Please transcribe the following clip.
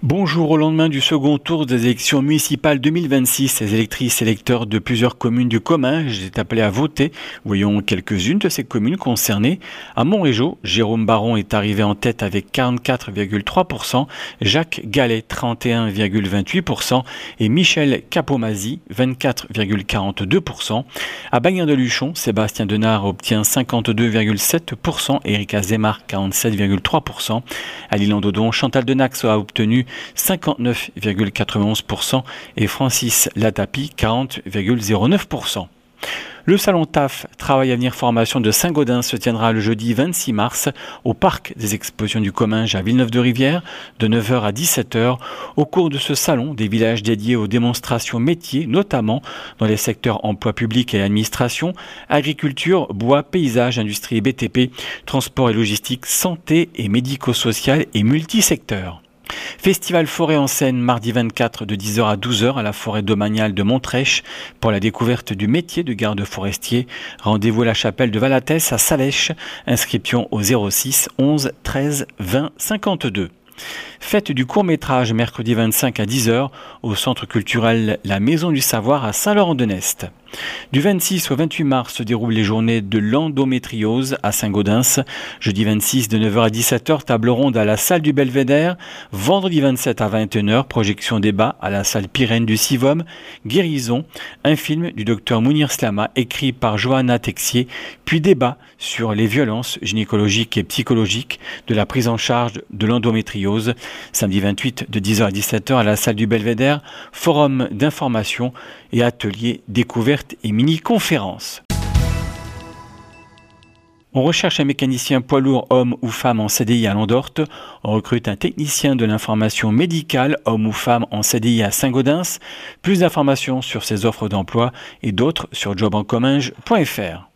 Bonjour, au lendemain du second tour des élections municipales 2026, les électrices et électeurs de plusieurs communes du Comminges étaient appelés à voter. Voyons quelques-unes de ces communes concernées. À Montrégeau, Jérôme Baron est arrivé en tête avec 44,3%, Jacques Gallet 31,28% et Michel Capomazzi 24,42%. À Bagnères-de-Luchon, Sébastien Denard obtient 52,7%, Éric Azémar 47,3%. À l'Île-en-Dodon, Chantal Denax a obtenu 59,91% et Francis Latapi 40,09%. Le salon TAF, Travail Avenir Formation de Saint-Gaudens, se tiendra le jeudi 26 mars au parc des expositions du Comminges à Villeneuve-de-Rivière de 9h à 17h. Au cours de ce salon, des villages dédiés aux démonstrations métiers, notamment dans les secteurs emploi public et administration, agriculture, bois, paysage, industrie et BTP, transport et logistique, santé et médico-social et multisecteurs. Festival Forêt en Seine, mardi 24 de 10h à 12h à la forêt domaniale de Montrèche pour la découverte du métier de garde forestier. Rendez-vous à la chapelle de Valatès à Salèche. Inscription au 06 11 13 20 52. Fête du court-métrage mercredi 25 à 10h au centre culturel La Maison du Savoir à Saint-Laurent-de-Nest. Du 26 au 28 mars se déroulent les journées de l'endométriose à Saint-Gaudens. Jeudi 26 de 9h à 17h, table ronde à la salle du Belvédère. Vendredi 27 à 21h, projection débat à la salle Pyrène du Sivom. Guérison, un film du docteur Mounir Slama écrit par Johanna Texier, puis débat sur les violences gynécologiques et psychologiques de la prise en charge de l'endométriose. Samedi 28 de 10h à 17h à la salle du Belvédère, forum d'information et atelier découverte et mini-conférences. On recherche un mécanicien poids lourd homme ou femme en CDI à Landorte. On recrute un technicien de l'information médicale homme ou femme en CDI à Saint-Gaudens. Plus d'informations sur ces offres d'emploi et d'autres sur jobencomminges.fr.